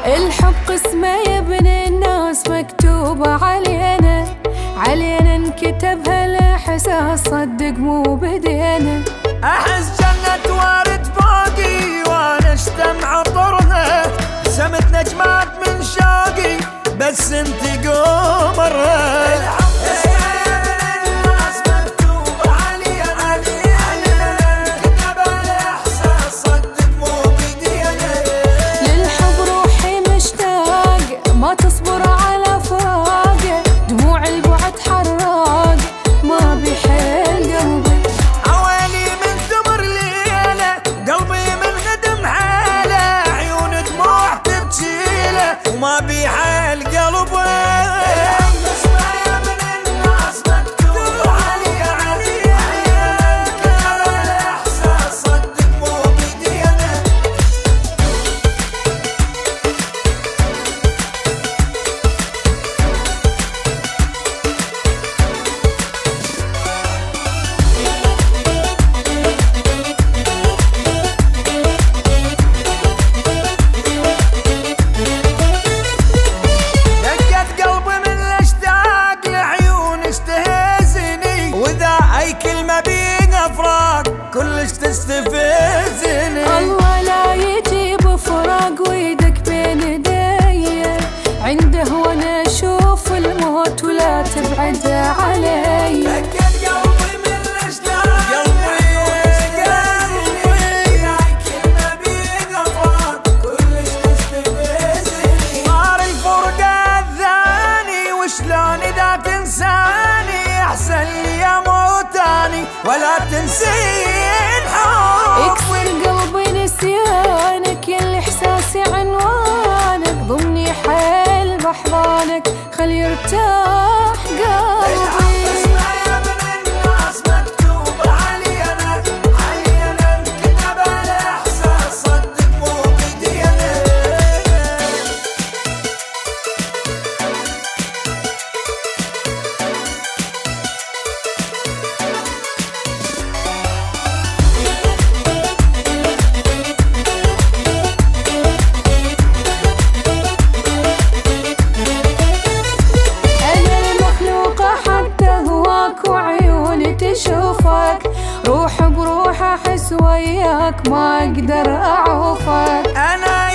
الحب قسمه يا ابن الناس مكتوبة علينا، علينا نكتب هالاحساس صدق مو بدينا. احس جنة وارد فوقي وانا اشتم عطرها، سمت نجمات من شوقي بس انت قمرها. ما تصبر على فراقه، دموع البعد حراق ما بيحل قلبي. عوالي من تمر ليله، قلبي من ندم حاله، عيون دموع تبجيله وما بيحل قلبي. كلش تستفزني. الله لا يجيب فراق ويدك بين ايدي، عنده وانا اشوف الموت ولا تبعد علي. سكت قلبي من الاشتاق، قلبي هاي كلمة بيها فراق كلش تستفزني. صار الفرقة الثاني وشلون اذا تنساني، احسن لي اموت اني ولا تنسي. يكسر قلبي نسيانك يا اللي احساسي عنوانك، ضمني حيل بحضانك خل يرتاح قلبي. تشوفك روح بروح احس وياك ما اقدر اعوفك. انا